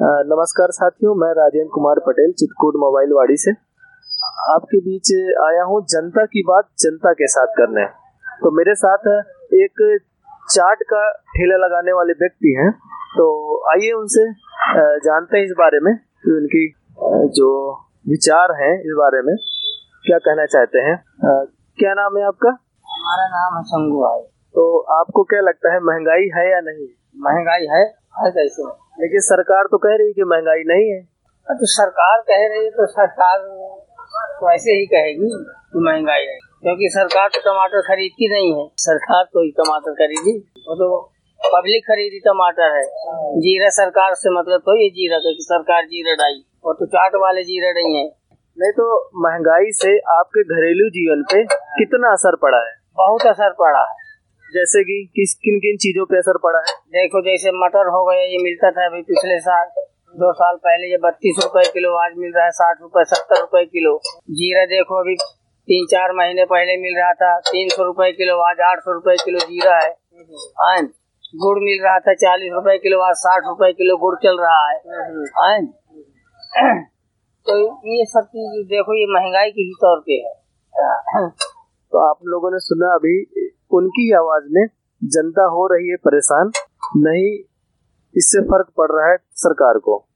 नमस्कार साथियों, मैं राजेंद्र कुमार पटेल चित्रकूट मोबाइल वाड़ी से आपके बीच आया हूँ जनता की बात जनता के साथ करने। तो मेरे साथ एक चाट का ठेला लगाने वाले व्यक्ति हैं, तो आइए उनसे जानते हैं इस बारे में कि उनकी जो विचार हैं इस बारे में क्या कहना चाहते हैं। क्या नाम है आपका? हमारा नाम है शंभू भाई। तो आपको क्या लगता है, महंगाई है या नहीं? महंगाई है कैसे? लेकिन सरकार तो कह रही है कि महंगाई नहीं है। तो सरकार कह रही है तो सरकार तो ऐसे ही कहेगी कि महंगाई है, क्योंकि सरकार तो टमाटर खरीदती नहीं है। सरकार तो ही टमाटर खरीदी, वो तो पब्लिक खरीदी टमाटर है। जीरा सरकार से मतलब तो ये जीरा कि सरकार जीरा डाई, वो तो चाट वाले जीरा नहीं है। नहीं तो महंगाई से आपके घरेलू जीवन पे कितना असर पड़ा है? बहुत असर पड़ा है। जैसे कि किन किन चीजों पे असर पड़ा है? देखो, जैसे मटर हो गया, ये मिलता था अभी पिछले साल 2 साल पहले ये 32 रुपए किलो, आज मिल रहा है 60 रुपए 70 रुपए किलो। जीरा देखो अभी 3-4 महीने पहले मिल रहा था 300 रुपए किलो, आज 800 रुपए किलो जीरा है। गुड़ मिल रहा था 40 रुपए किलो, आज 60 रुपए किलो गुड़ चल रहा है। तो ये सब चीज देखो, ये महंगाई के ही तौर पे है। तो आप लोगों ने सुना अभी उनकी आवाज में, जनता हो रही है परेशान, नहीं इससे फर्क पड़ रहा है सरकार को।